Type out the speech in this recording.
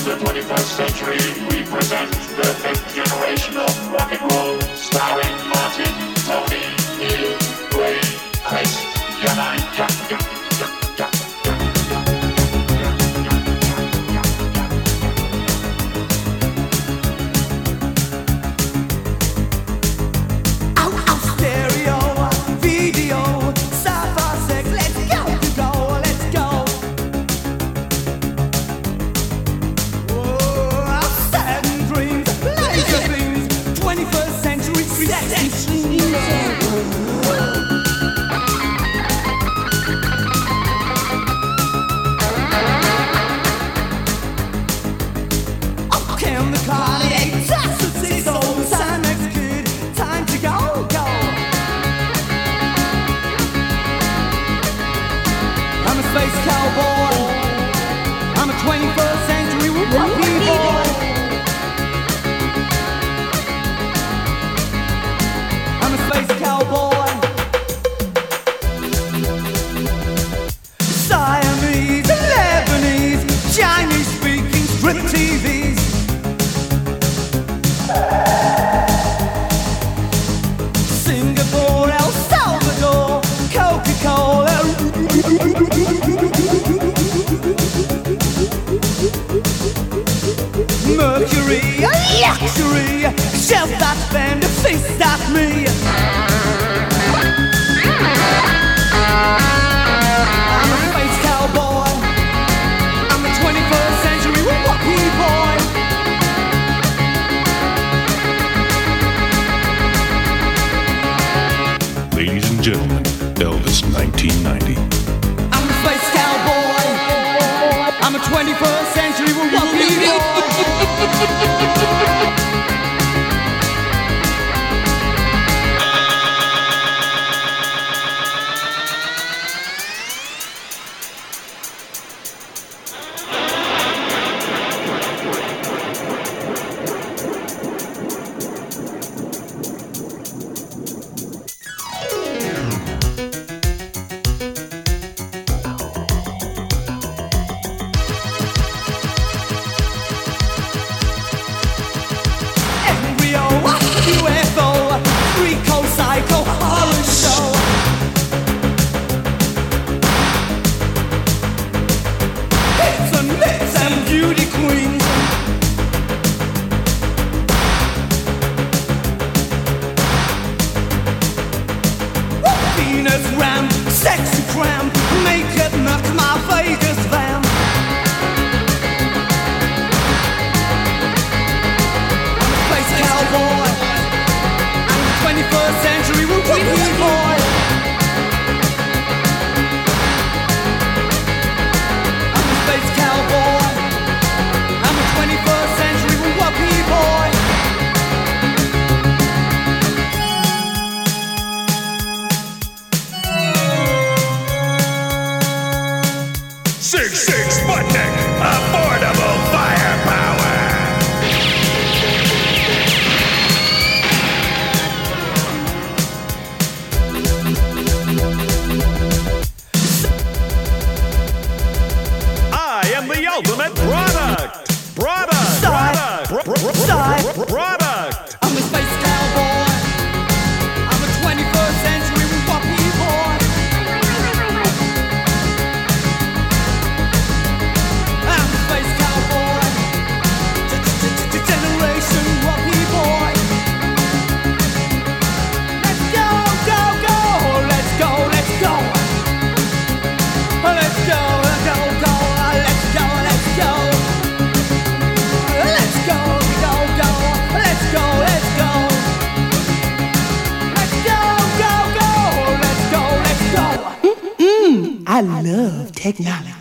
the 21st century, we present the 5th generation of rock and roll, starring Martin, Tony, Neil, Ray, Chris, Yana, Space cowboy, I'm a 21st century rocky boy. I'm a space cowboy. Siamese, Lebanese, Chinese speaking strip TVs. Singapore, El Salvador, Coca-Cola. Mercury, luxury, shelf that bend, fist at me. I'm a space cowboy, I'm a 21st century rocky boy. Ladies and gentlemen, Elvis 1990. I'm a space cowboy, I'm a 21st century rocky boy. UFO, Rico Psycho, horror show. Hits and myths and beauty queens. Venus ram, sexy cram, make it knock my Vegas van. I'm a space cowboy, 21st century rocky boy. I'm a space cowboy, I'm a 21st century rocky boy. Six Sputnik, affordable firepower. The ultimate product. I'm a space cowboy, I'm a 21st century rocky boy. I'm a space cowboy, generation rocky boy. Let's go, go, go, let's go, let's go. Let's go, go, go. Let's go, let's go. Let's go, go, go. Let's go, let's go. Let's go, go, go. Let's go, let's go. I love technology.